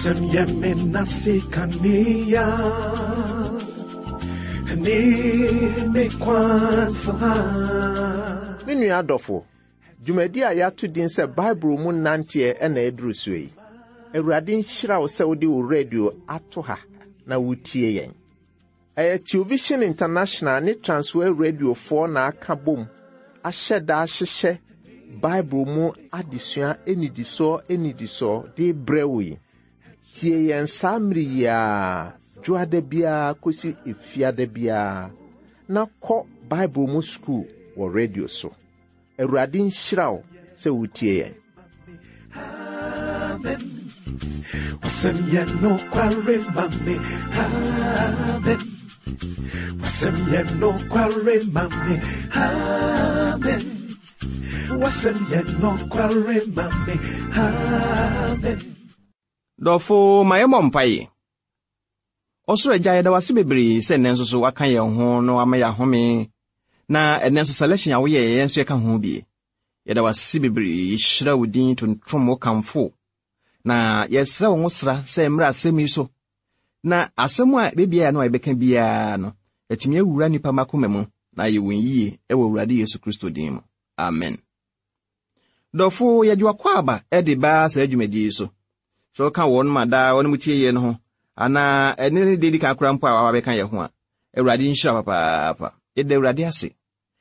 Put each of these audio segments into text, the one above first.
Wasemye menasikania ni kwanza. Minu adofo dwumadi a yato din se Bible mu nante e na eduru so yi. Awurade nhyira wo se wodi wo radio ato ha na wutie yen. Television International ni Transworld Radio 4 na aka bom ahyeda ahyehye Bible mu adesua enidiso de brewi. Tie yen samri ya juada bia kosi efiada bia na ko Bible mu school wo radio so. Awurade nhyira wo se wutie yen. Amen. Wasemye no kware mame. Amen. Wasemye no kware mame. Amen. Wasemye no kware mame. Amen. Dofo mayemo mpaye. Osoro agya da wase bebre se nenso so waka ye ho no amaya home na enenso selection awo ye yenso ye ka ho bi. Ye da wase bebre yishira wudin tontrom kamfo. Na yesra wo sra se mra asemi so. Na asemu a bebia no ebeka bia no etimi awura nipa makomemu na ye wonyi e wo Awurade Yesu Kristo din mu. Amen. Dofo ye jwa kwaba e de ba sa adwumadi so. So ka won mada won mutie ye no ho ana ene de ka kura mpo a wabeka ye ho a Awurade nhyira papa e de Awurade ase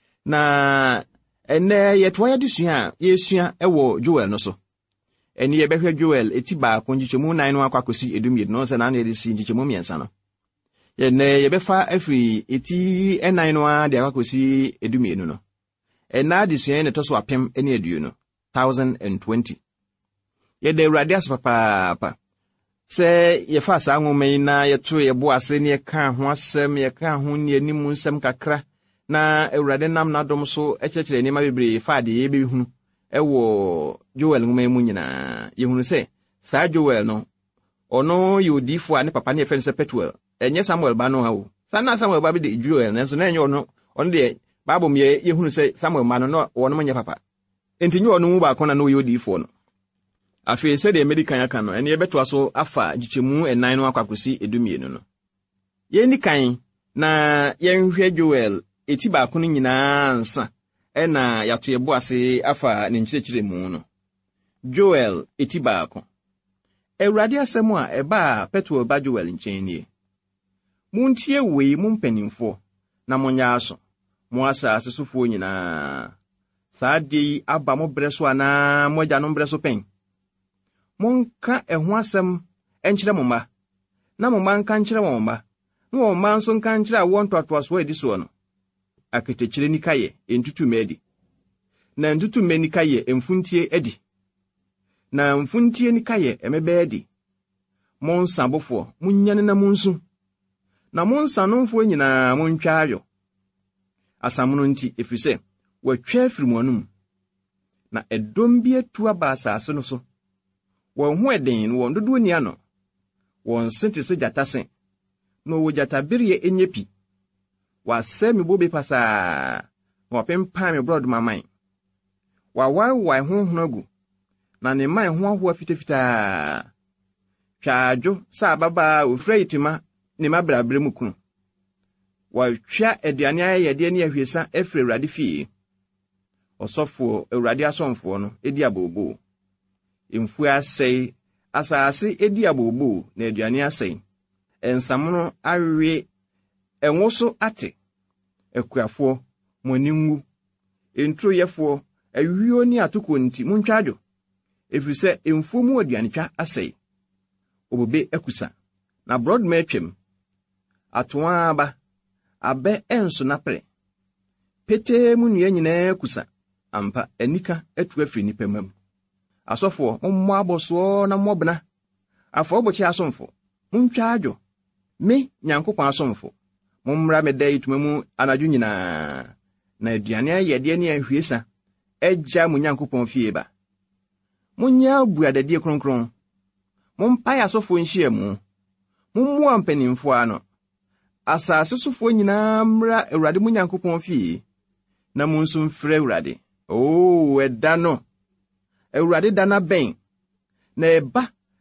na ene ye to ya desua ye sua e wo Joel no so ene ye behwe Joel etiba konjichemu 9 no akwakosi edumie no se na na ye si njichemu miensa no ye ne ye befa afri eti enai no a de akwakosi edumie no ena desua ne to so apem ene aduo no 1020 ye de Awurade ase papa se ye fa sa nwome na ye to ye bo ase ne ka ho asem ye ka ho ne animu nsem kakra na Awurade nam na dom so ekekere ni ma bebre fa de ye behunu ewo Joel nwome mu nyina ye hunu se sa Joel no ono ye odifo a ne papa ne fe se Petuel enye Samuel ba no ha o sa na Samuel ba be de Joel na so na enye ono de Bible me ye hunu se Samuel ma no ono mo nye papa enti nye ono mu ba kona no ye odifo no afi se de medikan aka no ene yebeto aso afa gichemu enan no akwakosi edumienu no ye nikan na yenhwe Joel etiba ko no nyina nsa ena yato yebo ase afa ne nkyerechire mu no Joel etiba ko Awurade asemu a eba Petuel ba Joel nchen nie muntie wei mumpanimfo na monya aso mo asa asesofo nyina saadi aba mo breso ana moja no breso pen monka eho asem enkyere momma na momma nka nkyere momma no momma nso nka nkyere awon toatoaso edi so no aketechire nikaye entutumedi na ntutumenikaye emfuntie edi na mfuntie nikaye emebe edi monsa bofo munyane na munsu na monsa nomfo nyina montwaayo asamuno nti efise watwa afirimonum na edom bi atu aba asase no so won ho eden won dodo ni ano won sente se jatase no wo jatabere enyepi wa semi bobe pasa wo pempa me brod mamai wa wai ho honagu na ne mai ho ho afitafita twajo sa baba ofra itima ne mabrabre mu kunu wa twa aduane ayede ne ahwesa efre Awurade fie osofo Awurade asomfo no edi abobo emfu asei asase edi abobo na aduane asei ensamono awe enwoso ate akuafo moninwu entroyefo awio ni atoko nti muntwajo efrise emfu mu aduane twa asei obobe akusa na broad metwem atoaba abe enso napre pete mu nua nyina akusa ampa anika atu afri ni pemam asofo mommo aboso na mobna afo obochi asomfo muntwajo me Nyankopon asomfo mommra meda itumamu anaju nyina na aduane ayede ne ahwiesa agya mu Nyankopon fie ba munya buadade kronkron mompa asofo nhyiamu mummu ampanimfo ano asase sofo nyina mra Awurade mu Nyankopon fie na munsu mfrɛ Awurade eda no Awurade dana ben na eba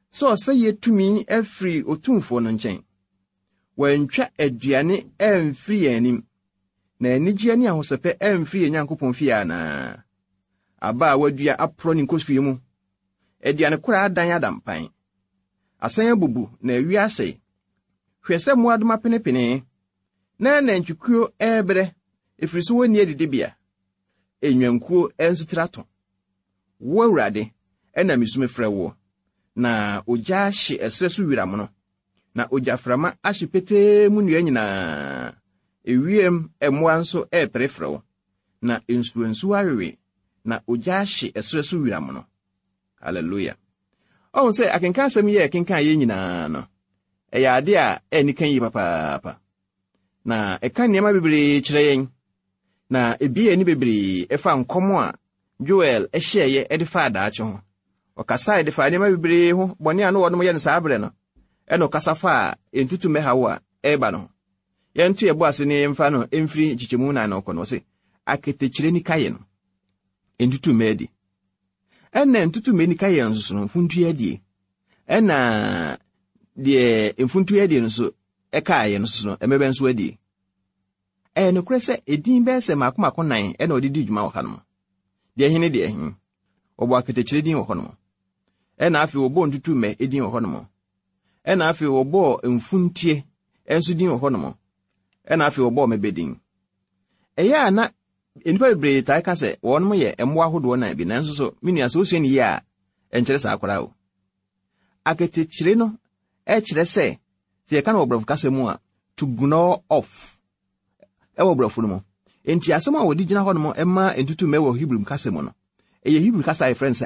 So say yetumi every otumfo no nchen. Wantwa aduane amfiri anim. Na anigye ani ahosepe amfiri Nyankopɔn fie ana. Aba wadua apro ni nkosfie mu. Aduane kora adan adampan. Asan abubu na wiase. Hwese muadoma penepene. Na nantwikuo ebre efiri so woni adidibia. Enwankuo ensutrato. Wo Awurade ena misume frɛ wo. Na ogya hye esre so wiram no. Na ogya frama ahye pete mu nua nyina. Ewiem emmoa nso eprefrɛ wo. Na ensuensu awewe. Na ogya hye esre so wiram no. Hallelujah. Oh say akenka asɛm ye kenka ye nyina no. Ɛyɛ ade a enikan yi papa. Na ɛka nneɛma bebree kyerɛ yɛn. Na ebi ani bebree ɛfa nkɔmɔ a Joel ɛhyɛɛ ɛde fa adaache ho. Ɔkasa ɛde fa nneɛma bebree ho bɔne a no wɔdom yɛ no saa abrɛ no. Ɛna ɔkasa fa entutu mɛhawo a ɛba no. Yɛnto yɛbɔ ase ne mfa no emfiri kyikyemu na no kɔ no se aketekyire ni kaye no. Entutu mɛdi. Ɛna entutu mɛni kaye nso so no mfuntu yɛdie. Ɛna de mfuntu yɛdie nso ɛkaaye no so no ɛmɛbɛ nso adie. No kure sɛ edin bɛ sɛ makomako nan ɛna odidi dwuma wɔ ha no. De hene de hin. Ɔbɔ aketekyire din wɔ hɔ no. Ɛna afi ɔbɔ ntutu mɛ edin wɔ hɔ no. Ɛna afi ɔbɔ mfuntie enso din wɔ hɔ no. Ɛna afi ɔbɔ mɛbedin. Ɛyɛ na enipa bebree tae ka sɛ wɔn yɛ ɛmmoa ahodoɔ na bi nanso so minua sɛ osua ni yɛ a ɛnkyerɛ saa akora o. Aketekyire no ɛkyerɛ sɛ sɛ yɛka na wɔbrɔfo kasa mu a to gnaw off. Ewo brɔfo no mo. Enti asɛm a wɔde gyina hɔ no mo ɛma entutu mɛ wɔ Hebrew kasa mu no. Ɛyɛ Hebrew kasa yɛ friend sɛ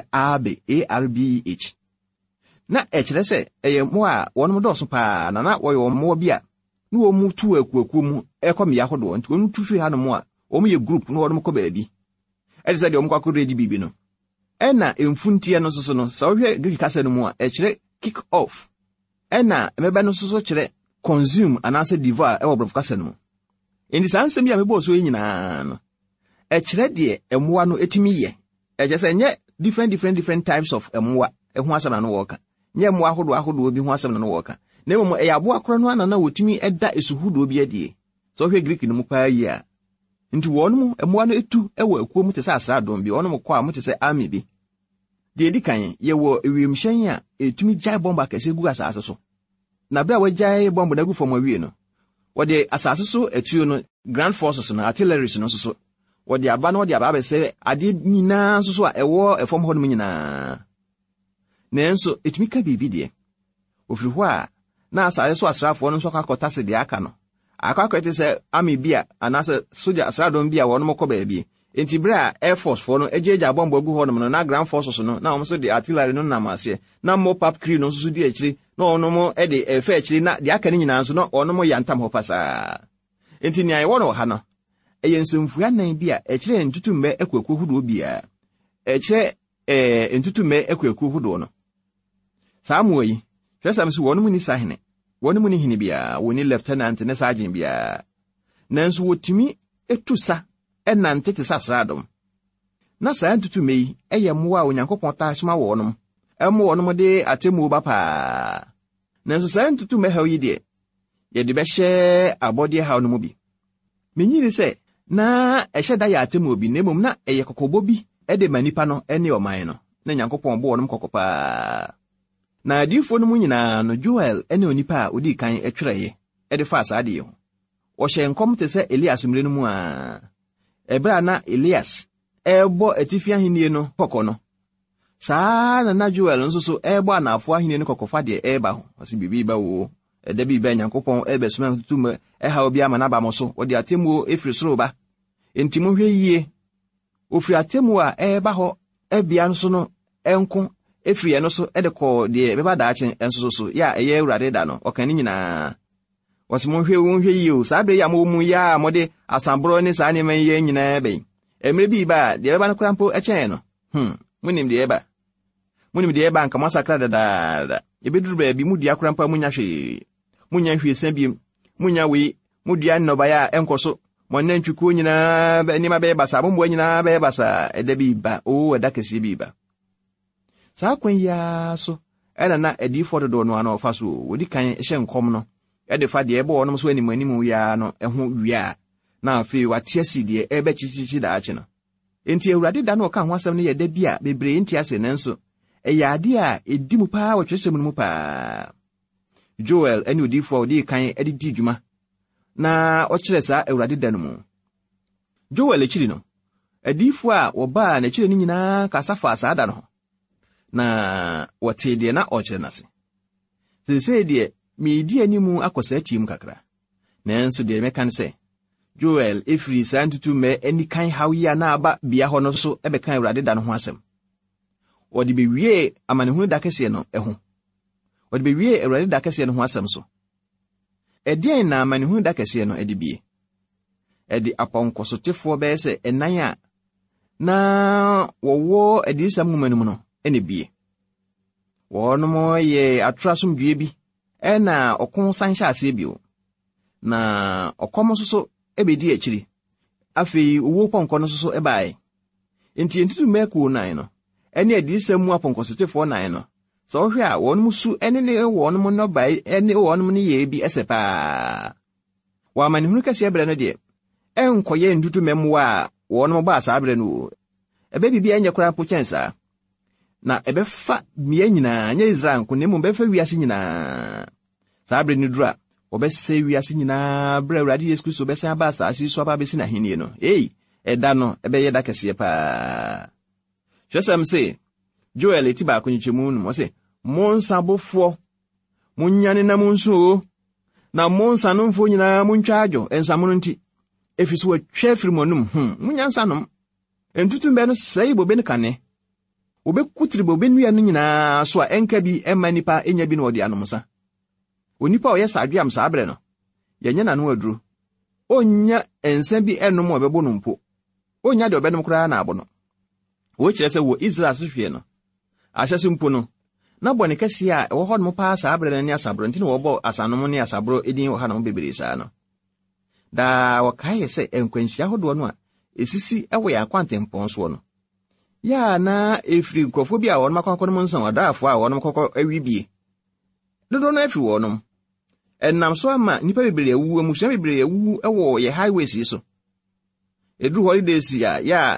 arbeh. Na ɛkyerɛ sɛ ɛyɛ mo a wɔn dɔɔso paa na wɔyɛ wɔn mo bi a no wɔn mu tu akuakuo mu ɛkɔ me yahodo nti wɔn tu fi ha no mo a wɔn yɛ group no wɔn kɔ baabi. Ɛde sɛ deɛ wɔn kɔ akɔrɔ di bibi no. Ɛna emfuntie no soso no sɛ wɔhwɛ Greek kasa no mu a ɛkyerɛ kick off. Ɛna mɛbɛ no soso kyerɛ consume anaasɛ devour ɛwɔ brɔfo kasa no mu. Indi saa nsɛm ya mebɔ so nyinaa no. Ɛkyerɛ deɛ ɛmmoa no etimi yɛ. Ɛkyerɛ sɛ nyɛ different types of ɛmmoa ɛho asɛm na no wɔka. Nyɛ mmoa ahodoɔ bi ho asɛm na no wɔka. Na mmom ɛyɛ aboa koro no ana na wotumi ɛda esuhudoɔ bi adie. Sɛ ɔhwɛ Greek no mu paa yi a. Nti wɔn mu ɛmmoa no etu ɛwɔ akuo mu te sɛ asraadɔm bi. Wɔn mu kɔ a mo te sɛ army bi. Deɛ di kan yɛwɔ ewiemhyɛn a etumi gyae bɔmba kɛse gu asase so. Na bra wɔgyae bɔmba na gu fam awie no. Wɔde asase so etuo no grand forces no artilleries no so wɔde aba no wɔde aba bɛsɛ ade nyinaa so a ɛwɔ ɛfam hɔ no nyinaa. Nanso etumi ka bibi deɛ. Ofiri hɔ a na asase so asraafoɔ no nso akɔkɔta se deɛ aka no. Akɔkɔte sɛ army bi a anaasɛ soja asraadɔm bi a wɔn mo kɔ baabi. Enti bra air force fo no egyeja bomb agu hɔ no na grand forces no na wɔn so de artillery no nam ase na mo pap crew no so di akyiri na ɔno mo de efe akyiri na de aka ne nyinaa nso na ɔno mo yantam hɔ pasa. Enti nia yɛwɔ no ha no ɛyɛ nsɛmfua nan bi a ɛkyerɛ ntutummɛ akuakuo hodoɔ bia ɛkyerɛ ntutummɛ akuakuo hodoɔ no. Saa mo yi hwɛ sam so wɔn mo ni sahene wɔn mo ni hene bia wɔn ni lieutenant ne sergeant bia nanso wotumi etu sa ɛnante te sasradom. Na saa ntutummɛ yi ɛyɛ mmoa a Onyankopɔn taa soma wɔ wɔnom. Ɛmo wɔnom de atemu ba paa. Nanso saa ntutummɛ ha yi deɛ yɛde bɛhyɛ abɔde ha no mu bi. Menyini sɛ na ɛhyɛ da yɛ atemu bi na mmom na ɛyɛ kokobɔ bi ɛde ma nipa no ɛne ɔman no. Na Nyankopɔn bɔ wɔnom kɔkɔ paa. Na adifo no mu nyinaa no Joel ɛne onipa a odi kan ɛtwerɛye ɛde fa saa de ho. Wɔhyɛ nkɔm te sɛ Elias mmere no mu a Ebra na Elias ɛbɔ atifi ahenni no kɔkɔ no. Saa na Joel nso so ɛbɔ anafo ahenni no kɔkɔfa de ɛba ho. Ɔsi bibi ba wo. Ɛda bi ba Nyankopɔn ɛbɛsoma ntutum ɛha obi ama na ba mo so. Wɔde atemu efiri soro ba. Enti mo hwɛ yie. Ofiri atemu a ɛba hɔ ɛbia nso no ɛnko efiri no so ɛde kɔ de bɛba daakye nso so ya ɛyɛ Awurade da no. Ɔkan ni nyinaa. Wɔsi mo hwɛ yie o. Saa bere ya mo mu ya mo de asambro ne saa ne man yɛ nyinaa bɛn. Emre bi ba de bɛba no krampo ɛkyɛn no. Munim de ɛba. Munim de ɛba nka mo sakra dada. Ebeduru ba bi mu dua krampa munya hwee. Munya hwee san bi. Munya we mu dua nnɔbaya ɛnkɔso. Mo nantwuko nyinaa ba nima bɛyɛ basa. Mo mboa nyinaa bɛyɛ basa. Ɛda bi ba. O ɛda kɛse bi ba. Saa kwan ya so ɛna na adifo dodo no ana ɔfa so wodi kan hyɛ nkom no ɛde fa de ɛbɔ wɔnom so animanim wiaa no ɛho wiaa na afei wate asi de ɛbɛkyikyikyi daakye no enti Awurade da no ɔka ho asɛm no yɛ da bi a bebree nti ase nanso ɛyɛ ade a ɛdi mu paa wɔtwesɛm no mu paa Joel ɛne odifo a odi kan ɛde di dwuma na ɔkyerɛ saa Awurade da no mu Joel akyiri no adifo a wɔbaa n'akyiri no nyinaa kasa fa saa da no ho na wɔte deɛ na ɔkyerɛ n'ase sesei deɛ meedi animu akɔsa tim kakra nanso deɛ mɛka ne sɛ Joel efiri saa ntutummɛ ani kan hawia na aba bia hɔ no so ɛbɛka Awurade da no ho asɛm wɔde bewie amanehunu da kɛseɛ no ɛho wɔde bewie Awurade da kɛseɛ no ho asɛm so ɛdeɛn na amanehunu da kɛseɛ no ɛde bie ɛde apɔnkɔsotefoɔ bɛyɛ sɛ ɛnan a na wɔwɔ adiyisɛm nwoma no mu no ɛne bie wɔnom yɛ atorasomdwie bi ɛna ɔko san hyɛ ase bio na ɔkɔm nso so ɛbɛdi akyiri afei owó pɔnkɔ no nso so ɛbae enti ntutummɛ kuo nan no ɛne adiyisɛm mu apɔnkɔsotefoɔ nan no sɛ ɔhwɛ a wɔnom su ɛne ne wɔnom no bae ɛne wɔnom no yɛ bi ɛsɛ paa wɔ amanehunu kɛseɛ brɛ no deɛ ɛnkɔyɛ ntutummɛ mmoa a wɔnom baa saa brɛ no ɛbɛbibi ɛnyɛ koraa po kyɛn saa na ɛbɛfa mmea nyinaa nyɛ Israel nko na mmom bɛfa wiase nyinaa saa brɛ no duru a wɔbɛsɛ wiase nyinaa brɛ Awurade Yesu Kristo bɛsɛ aba asase so aba bɛsi n'ahenni no ɛda no ɛbɛyɛ da kɛseɛ paa hwɛsɛm se Joel eti baako nkyɛmu no sɛ monsabofoɔ monyane na monsuo na monsanomfo nyinaa montwa adwo ensamono nti efi so watwa firi monum munyansanom entutumbɛ no sɛe bobe no kane wobɛkutiri bobe nnua no nyinaa so a ɛnka bi ɛma nipa enya bi no wɔde anomsa onipa ɔyɛ saadweam saa brɛ no yɛnyɛ nano aduro onya ensa bi ɛnom ɔbɛbɔ no mpo onya de ɔbɛnom koraa na abo no wo kyerɛ sɛ wɔ Israel so hwɛ no ahyɛse mpo no na bɔne kɛseɛ a ɛwɔ hɔ no paa saa brɛ no ne asabro nti na wɔbɔ asanom ne asabro edin wɔ ha no bebree saa no da wɔkae sɛ nkwanhyia hodoɔ no a esisi ɛwɔ yɛ akwantempɔn so no ya na efiri nkrɔfo bi a wɔnom akɔkɔ no nsan ɔdaafo a wɔnom kɔkɔ awibie dodo no afiri wɔnom ɛnam so ama nipa bebree awu amusua bebree awu ɛwɔ yɛ highways yi so eduru holidays ya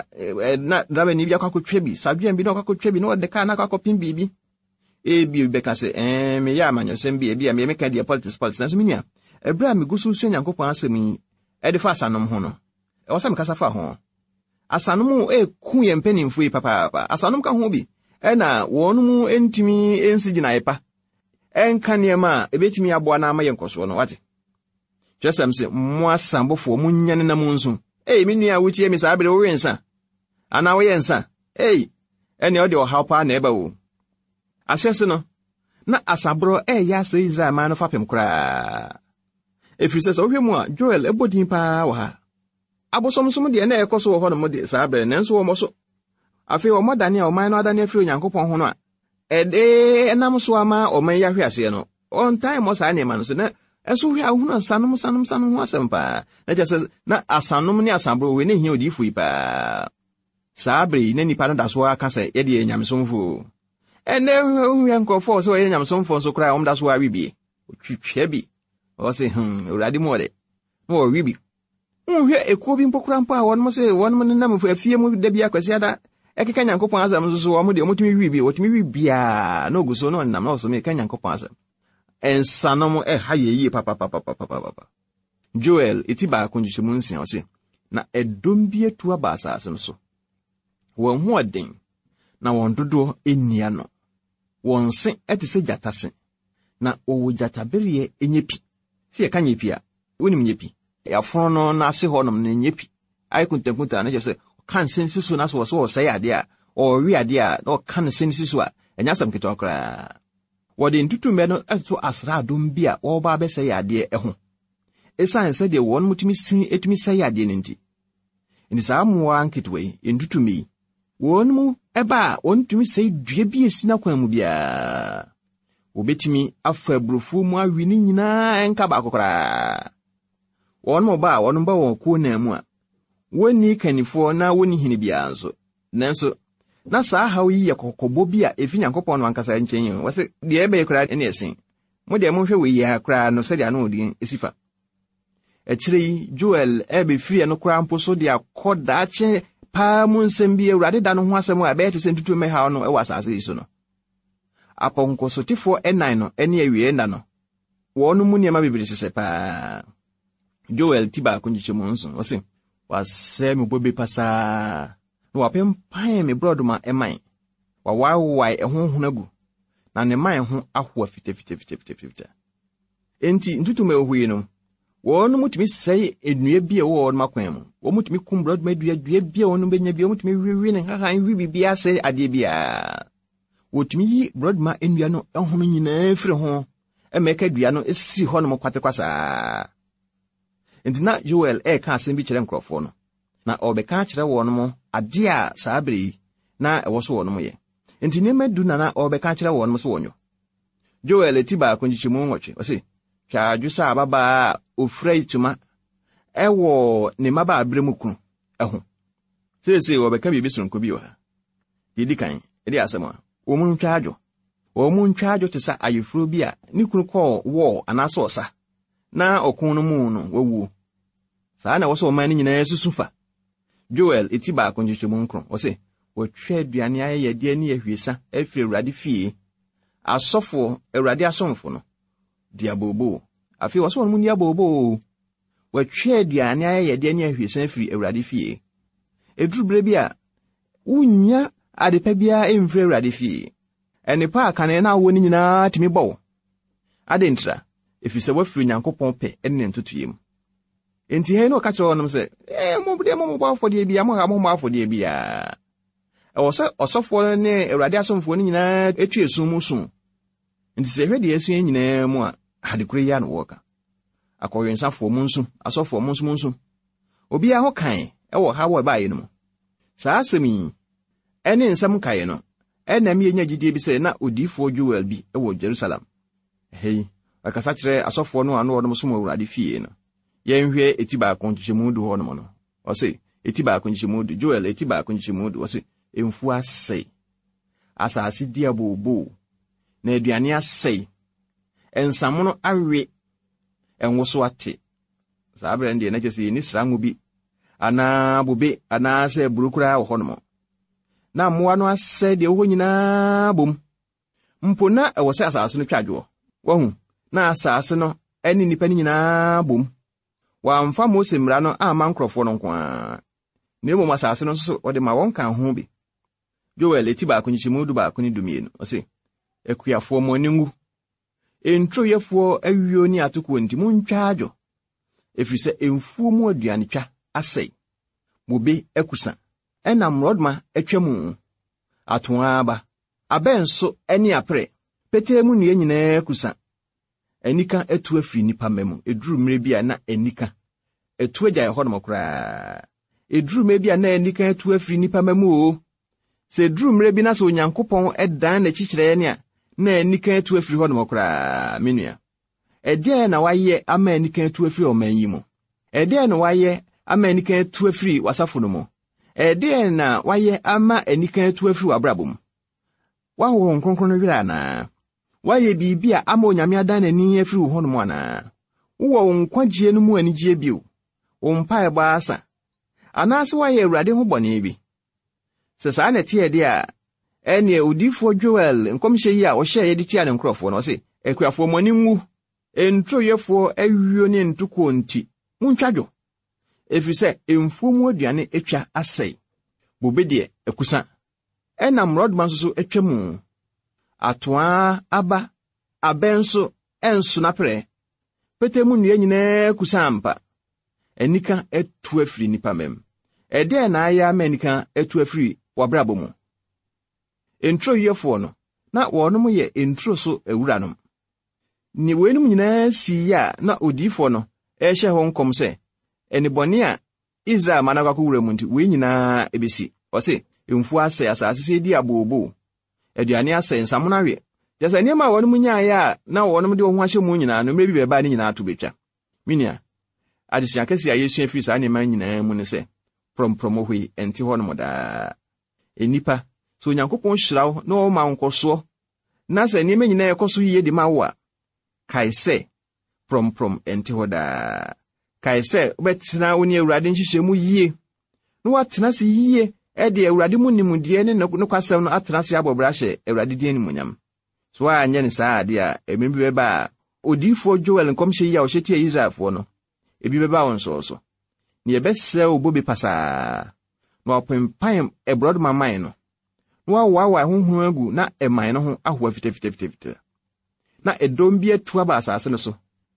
na drabe ni bi akɔkɔtwa bi sadwem bi na akɔkɔtwa bi na wɔde ka na akɔkɔpem bibi ebi bɛka sɛ me ya amanyɔsɛm bi ebi a me ka dia politics na so minia ebra me gusu so Nyankopɔn asɛm yi ɛde fa asanom ho no ɛwɔ sɛ me kasa fa ho asanom ku yɛ mpanimfo yi papa asanom ka ho bi ɛna wɔnom entimi ensigina epa ɛnka nneɛma a ebetimi aboa na ama yɛ nkɔso no wate hwɛsɛm sɛ mo asambofo mo nyane na mo nso me nua wotie me saa bere wo wensa ana wo yɛ nsa ɛne ɔde ɔhaw pa na ɛba wo ahyɛse no na asabro ɛyɛ asɛ Israel man no fapem koraa efiri sɛ wohwɛ mu a Joel ɛbɔdin paa wɔ ha abosomsom de na ɛkɔ so wɔ hɔ no mo de saa bere nanso wɔ mo so afei wɔ modane a ɔman no adane afiri Onyankopɔn ho no a ɛde ɛnam so ama ɔman yahwe ase no ɔntan mo saa nneɛma no so na ɛso hwɛ ahunu sanom ho asɛm paa na kyerɛ sɛ na asanom ne asabro we ne hia odifo yi paa saa bere na nipa no da so aka sɛ yɛde yɛ nyamsomfo ɛnɛ hwɛ nkrɔfo sɛ wɔyɛ nyamsomfo so koraa ɔmda so awibie otwitwa bi ɔsɛ Awurade mu ɔde na wɔwibi hwɛ ekuo bi mpokura mpo a wɔnom sɛ wɔnom ne nam afie mu da bi akwasi ada ɛkeka Nyankopɔn asɛm so so wɔn de ɔmotumi wibi wɔtumi wibia na oguso no nam na ɔsɔme ka Nyankopɔn asɛm ensanom ha yeye papa Joel eti baako nkyɛmu nsia ɔse na ɛdom bi atu aba asase no so wɔn ho ɔden na wɔn dodo ennia no wɔn se ɛte sɛ gyata se na ɔwɔ gyatabereɛ enyepi sɛ yɛka nyepi a wonim nyepi yɛafono no na ase hɔ nom ne nyepi ayɛ kuntankunta na kyerɛ sɛ kan sensi so na so wɔ sɛ ade a ɔwe ade a na ɔkan sensi so a ɛnya asɛm ketewa koraa wɔde ntutummɛ no ɛto asraadom bi a wɔba abɛsɛ yɛ adeɛ ɛho ɛsan sɛ deɛ wɔn mutumi sin etumi sɛ yɛ adeɛ no nti saa mmoa nketewa yi ntutummɛ yi wɔn mu ɛba a wɔn tumi sɛ dua bi esi na kwan mu biara wɔbɛtumi afa aburofo mu awi ne nyinaa ɛnka baako koraa wɔn mu ba a wɔn ba wɔn kuo na mu a woni kanifoɔ na woni hene biara nso nanso na saa haw yi yakɔkɔbɔ bi a efi Nyankopɔn no ankasa nkyɛn wɔ se de ebe kura ne esen mo de mo hwɛ wɔ yi ha kura no sɛ de ano odi esifa akyire yi Joel ebe fie no kura mpo so de akɔdaache pa mu nsɛm bi Awurade da no ho asɛm a bɛyɛ te sɛ ntutu mɛhaw no ɛwɔ asase yi so no apɔnkɔsotifo ɛnan no ɛne awie nda no wɔn mu nneɛma bebree sesɛ paa Joel tiba akonyikyɛ mu nso wɔ se wasɛ me bobe pasaa na wapem pan me brodoma eman wawawai ehonhona gu na ne man ho ahoa fitafitafitafita enti ntutume ohuye no wonu mutumi sei enua bia wo no makwan mu wo mutumi kum brodoma dua bia wonu benya bia mutumi wiwi ne hahan wibi bia se ade bia wotumi yi brodoma enua no ehonu nyina firi ho emeka dua no esi ho no kwatekwasa enti na Joel ka asem bi kyerɛ nkrɔfo no na obeka kyerɛ wɔn mo ade a saa bere yi na ɛwɔ so wɔn mo yɛ enti ne madu na obeka kyerɛ wɔn mo so wɔnyo Joel tiba akonyikyemu nwɔtwe ɔse twaadwo sa ababa ofura ituma ɛwɔ ne maba abrɛ mu kunu ɛho sese obeka bi sonko bi wɔ ha yedi kan ɛde asɛm a wɔn ntwaadwo te sa ayefuro bi a ne kunu kɔ wɔ anaasɛ ɔsa na ɔkon no mu no wawu saa na wɔso ɔman ne nyinaa susufa Joel etiba akonyikyemu nkron ɔse wɔtwa aduane ayɛde ani ahwiesa afiri Awurade fie asɔfo Awurade asomfo no diabobo afi wɔso wɔn mu diabobo wɔtwa aduane ayɛde ani ahwiesa afiri Awurade fie edurubere bi a unya adepa bia emfiri Awurade fie enipa akane na awɔ ne nyinaa timi bɔ adentra efisɛ wafiri Nyankopɔn pɛ ene ntutuyem enti he no ka kyerɛ wɔnom sɛ mo bɔ afɔde bia mo ha mo afɔde bia ɛwɔ sɛ ɔsɔfo ne Awurade asomfo ne nyinaa etu esum mu sum enti sɛ hwɛ de esu nyinaa mu a hadekore ya no wɔka akɔwensafo mu nsu asɔfo mu nsu obi a ho kan ɛwɔ ha wɔ baaye no mu saa asɛm yi ɛne nsɛm kae no ɛnam yenya gidie bi sɛ na odifo Joel bi ɛwɔ Jerusalem hei akasa kyerɛ asɔfo no ano wɔnom som Awurade fie no yɛnhwɛ etiba akonyikyemu du hɔ no no ɔse etiba akonyikyemu du Joel etiba akonyikyemu du ɔse emfu asɛe asase diabobo na aduane asɛe ensamono awe enwoso ate saa bere ndi na kyese ni srango bi ana bobe ana sɛ burukura wɔ hɔ no na mmoa no asɛe de wɔ nyinaa bom mpo na ɛwɔ sɛ asase no twadwo wɔhu na asase no ɛne nipa nyinaa bom wamfa Mose mmara no ama nkrɔfo no nko a na emu asase no so ɔde ma wɔn kan ho bi Joel etiba akonyikyemu du ba akoni dumienu ɔse akuafo mo ningu entroyefo awio ni atoko nti muntwaadwo efiri sɛ emfuo mu aduane twa asɛe bobe akusa ɛna mrodma atwamu atoaba abenso ɛne apre pete mu ne nyinaa akusa anika etu afiri nipa memu eduru mmere bia na anika etu agya hɔ no koraa eduru mmere bia na anika etu afiri nipa memu o se eduru mmere bi na so Onyankopɔn ɛdan na kyikyerɛ ne a na anika etu afiri hɔ no koraa menua ɛdeɛ na wayɛ ama anika etu afiri ɔman yi mu ɛdeɛ na wayɛ ama anika etu afiri wasafo no mu ɛdeɛ na wayɛ ama anika etu afiri wabrabɔ mu wawo nkronkron no wira na waye bibia ama Onyame adan n'ani afiri wo hono mu ana wo nkwagye no mu anigye bio wo mpae ba asa anase waye Awurade ho bɔne bi sɛ saa na tie de a ɛne odifo Joel nkomhye yi a ɔhyɛ yɛde tia ne nkrɔfo no ɔse akuafo mɔni nwu entroyefo awio ne ntoko nti muntwadwo efiri sɛ emfuo mu aduane etwa asɛe bobe de akusa ɛna mrodma nso so etwa mu atoa aba abenso enso napre pete mu nnua nyinaa kusa ampa anika etu afiri nipa mem ɛde na aya amanika etu afiri wabrabo mu entroyefo no na wɔnom yɛ entro so awuranom ni wenum nyinaa si ya na odifo no ɛhyɛ hɔ nkom sɛ enibɔne a Israel manakwa wura mu nti we nyinaa ebesi ɔse emfu asɛ asase sɛ di abobo aduane asɛ nsamono awe jasa niema wɔnom nyaayɛ a na wɔnom de ho ahyɛ mu nyinaa no mmerɛ bi bɛba ne nyinaa to betwa minia adesua kɛse a Yesu afiri saa niema nyinaa mu ne sɛ prompromo hoi enti hɔ no daa enipa so Onyankopɔn hyiraw na o ma nkoso na sɛ nneɛma nyinaa ekoso yie di ma wo a kae sɛ prom enti hoda kae sɛ obetena oni Awurade nhyehyɛ mu yie na watena se yie de Awurade mu nimudie ne no kwasɛm no atena se abɔbra hyɛ Awurade di animonyam so anya ne saa ade a emi bi beba odifo Joel nkɔmhyɛ yi a ɔhyɛtie Israelfo no ebi beba won so ne yɛbɛsɛ obobi pasa na ɔpempan ebrod maman no na wawa honhom agu na eman no ho ahoa fitafitafita na edom bi atu aba asase no so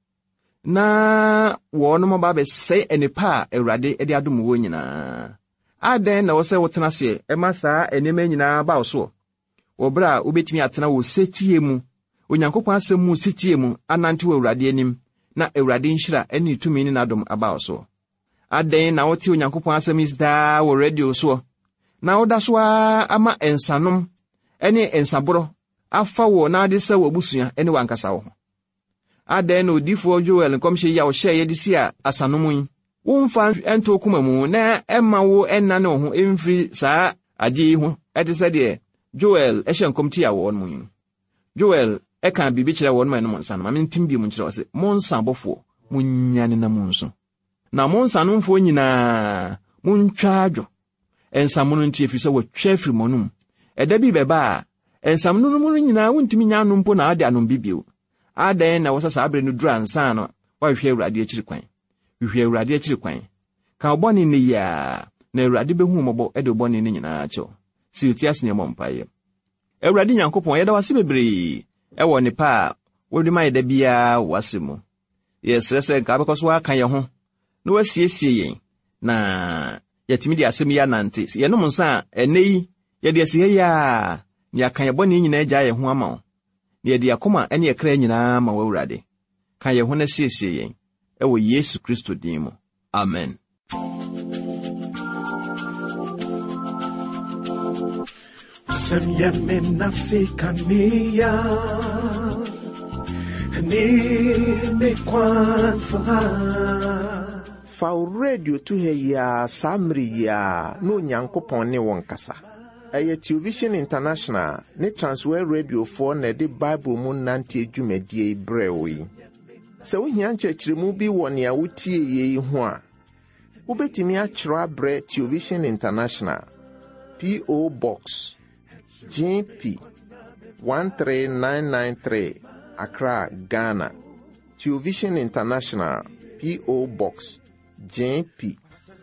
na wɔn mo ba bɛsɛ enipa a Awurade de adom wo nyinaa aden na wɔsɛ wotena se ema saa enema nyinaa ba wo so obra obetimi atena wo setie mu Onyankopɔn asɛm mu setie mu anante wo Awurade anim na Awurade nhyira ani tumi ne nadom aba wo so aden na wote Onyankopɔn asɛm isda wo radio so na woda so ama ensanom ene ensaboro afa wo na ade sɛ wo busua ene wankasa wo aden na odifo Joel nkɔmhyɛ ya wo hyɛ ye de si a asanom yi wo mfa ento kuma mu na emma wo enna ne ho emfiri saa ade yi ho ede sɛ de Joel ɛhyɛ nkɔmti ya wo no mu Joel eka bibi kyerɛ wo no ma no monsa no ma mentim bi mu kyerɛ wo sɛ monsa bɔfo munyane na monso na monsa no mfo nyinaa montwa adwo ensamono ntie fi sɛ wɔtwa afiri monum ɛda bi bɛba ensamono no mu nyinaa wontimi nya no mpo na ade anom bibio adan na wɔsɛ saa abre no dura nsa no wahwɛ Awurade akyiri kwan hwehwɛ Awurade akyiri kwan ka obɔne ne ya na Awurade behu mmɔbɔ ɛde obɔne ne nyinaa kyɛw si utias ne mɔmpae Awurade Nyankopɔn yɛda wase bebree ɛwɔ nipa a wodi ma yɛda bia wase mu yɛsrɛ sɛ nka bɛkɔ so aka yɛ ho na wasiesie yɛn na yɛtimi de asɛm yi anante yɛnom nsa ɛnɛ yi yɛde asie ya ne aka yɛ bɔne nyinaa gya yɛ ho ama wo ne yɛde akoma ɛne yɛkra nyinaa ma wo Awurade ka yɛ ho na siesie yɛn ɛwɔ Yesu Kristo din mu amen Semyame nasikania ni kwanza fa radio to ya samri ya no Nyankopɔn ne wɔn kasa ɛyɛ Television International ne Transworld Radio for na de Bible mu nante dwumadie brɛwo yi sɛ wohia nkyerɛkyerɛmu bi wɔ nea wotie yi ho a wobɛtumi akyerɛ abrɛ Television International P.O. Box GP 13993 Accra, Ghana. Television International P.O. Box GP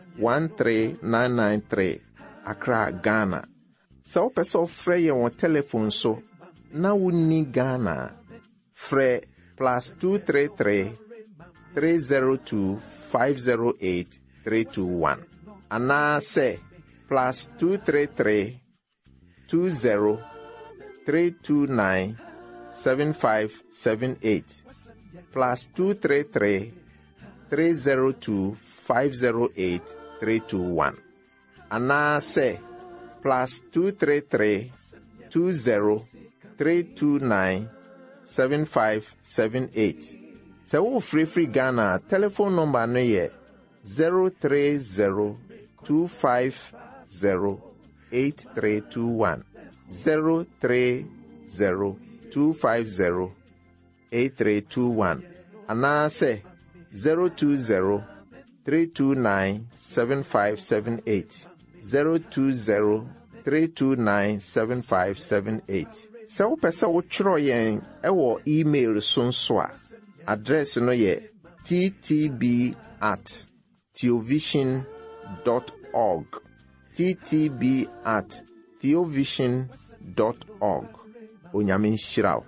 13993 Accra, Ghana. Sɛ wopɛ sɛ wofrɛ yɛn wɔ telephone so na wonni Ghana frɛ +233 302 508 321 anaasɛ +233 20 329 7578 +233 302 508 321 anaasɛ +233 20 329 7578 sɛ wo free Ghana telephone number no yɛ 030 250 8321 030 250 8321 anaasɛ 020 329 7578 020 329 7578 sɛ wopɛ sɛ wotwerɛ yɛn ɛwɔ email so a address no yɛ ttb@theovision.org ttb@theovision.org Onyame nhyira wo.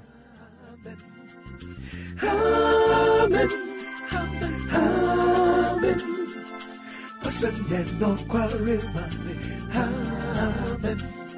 Amen. Amen. Amen. Amen.